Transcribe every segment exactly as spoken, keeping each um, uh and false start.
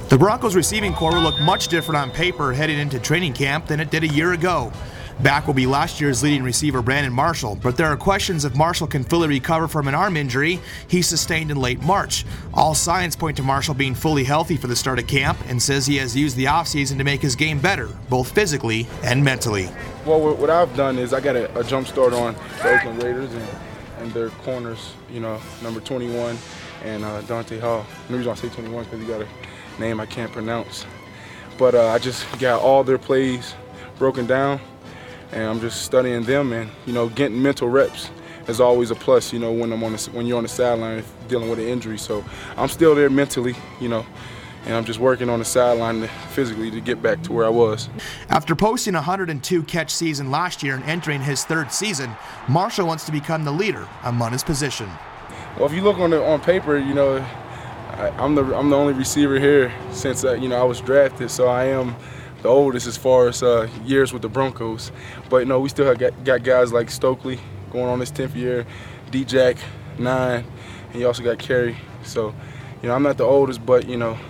The Broncos receiving corps will look much different on paper heading into training camp than it did a year ago. Back will be last year's leading receiver Brandon Marshall, but there are questions if Marshall can fully recover from an arm injury he sustained in late March. All signs point to Marshall being fully healthy for the start of camp and says he has used the offseason to make his game better, both physically and mentally. Well, what I've done is I got a, a jump start on the Oakland Raiders and, and their corners, you know, number twenty-one and uh, Dante Hall. The reason I say twenty-one is because he got a name I can't pronounce. But uh, I just got all their plays broken down, and I'm just studying them, and you know, getting mental reps is always a plus. You know, when I'm on the, when you're on the sideline dealing with an injury. So I'm still there mentally, you know, and I'm just working on the sideline physically to get back to where I was. After posting a one hundred two catch season last year and entering his third season, Marshall wants to become the leader among his position. Well, if you look on the on paper, you know, I, I'm the I'm the only receiver here since uh, you know I was drafted, so I am the oldest as far as uh, years with the Broncos. But you know, we still have got, got guys like Stokely going on his tenth year, D-Jack, nine, and you also got Kerry. So, you know, I'm not the oldest, but you know,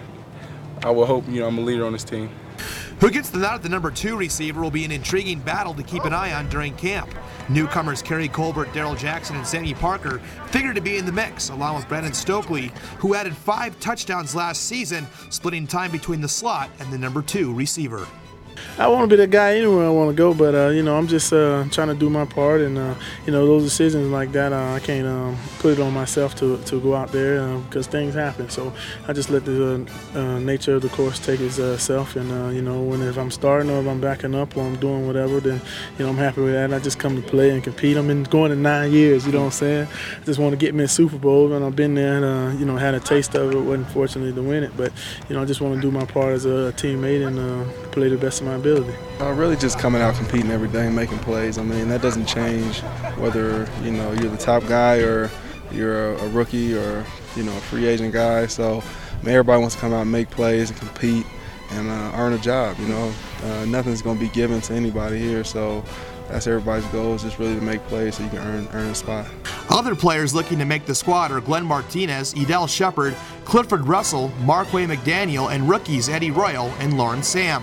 I will hope you know I'm a leader on this team. Who gets the nod at the number two receiver will be an intriguing battle to keep an eye on during camp. Newcomers Kerry Colbert, Darrell Jackson, and Sammy Parker figure to be in the mix, along with Brandon Stokely, who added five touchdowns last season, splitting time between the slot and the number two receiver. I want to be the guy anywhere I want to go, but, uh, you know, I'm just uh, trying to do my part, and, uh, you know, those decisions like that, uh, I can't um, put it on myself to, to go out there because uh, things happen. So I just let the uh, nature of the course take itself, uh, and, uh, you know, when if I'm starting or if I'm backing up or I'm doing whatever, then, you know, I'm happy with that. I just come to play and compete. I've been going to nine years, you know what I'm saying? I just want to get me a Super Bowl, and I've been there and, uh, you know, had a taste of it. Wasn't fortunate to win it, but, you know, I just want to do my part as a teammate and uh, play the best of my ability. Uh, really just coming out competing every day and making plays. I mean, that doesn't change whether, you know, you're the top guy or you're a, a rookie or, you know, a free agent guy. So, I mean, everybody wants to come out and make plays and compete and uh, earn a job, you know. Uh, nothing's going to be given to anybody here, so that's everybody's goal, is just really to make plays so you can earn, earn a spot. Other players looking to make the squad are Glenn Martinez, Edel Shepard, Clifford Russell, Marquay McDaniel, and rookies Eddie Royal and Lawrence Sam.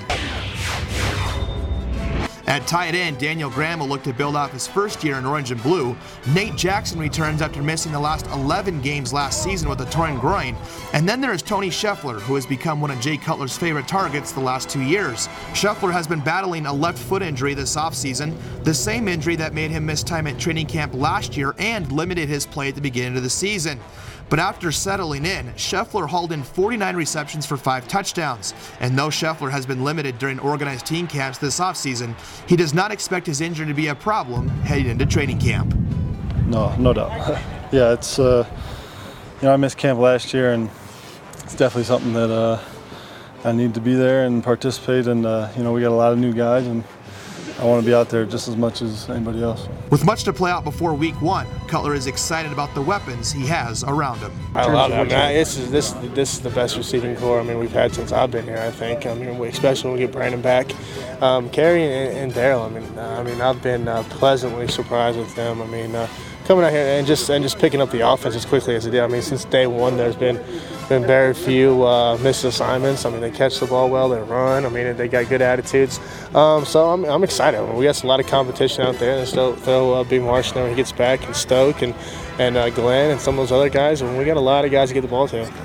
At tight end, Daniel Graham will look to build off his first year in orange and blue. Nate Jackson returns after missing the last eleven games last season with a torn groin. And then there is Tony Scheffler, who has become one of Jay Cutler's favorite targets the last two years. Scheffler has been battling a left foot injury this offseason, the same injury that made him miss time at training camp last year and limited his play at the beginning of the season. But after settling in, Scheffler hauled in forty-nine receptions for five touchdowns. And though Scheffler has been limited during organized team camps this offseason, he does not expect his injury to be a problem heading into training camp. No, no doubt. Yeah, it's, uh, you know, I missed camp last year, and it's definitely something that uh, I need to be there and participate. And, uh, you know, we got a lot of new guys, and I want to be out there just as much as anybody else. With much to play out before week one, Cutler is excited about the weapons he has around him. I love it. I mean, I, this, is, this, this is the best receiving core I mean, we've had since I've been here, I think. I mean, especially when we get Brandon back. Um, Kerry and, and Darrell, I mean, uh, I mean, I've been uh, pleasantly surprised with them. I mean, uh, coming out here and just and just picking up the offense as quickly as they did. I mean, since day one, there's been been very few uh, missed assignments. I mean, they catch the ball well, they run. I mean, they got good attitudes. Um, so I'm, I'm excited. I mean, we got a lot of competition out there. And so throw uh, B. Marsh there when he gets back, and Stoke and and uh, Glenn and some of those other guys. And we got a lot of guys to get the ball to.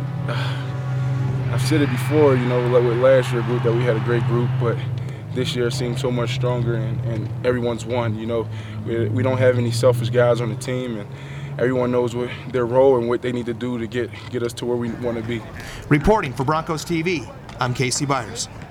I've said it before, you know, like with last year's group, that we had a great group, but this year seems so much stronger, and, and everyone's won. You know, we, we don't have any selfish guys on the team, and everyone knows what their role and what they need to do to get get us to where we want to be. Reporting for Broncos T V, I'm Casey Byers.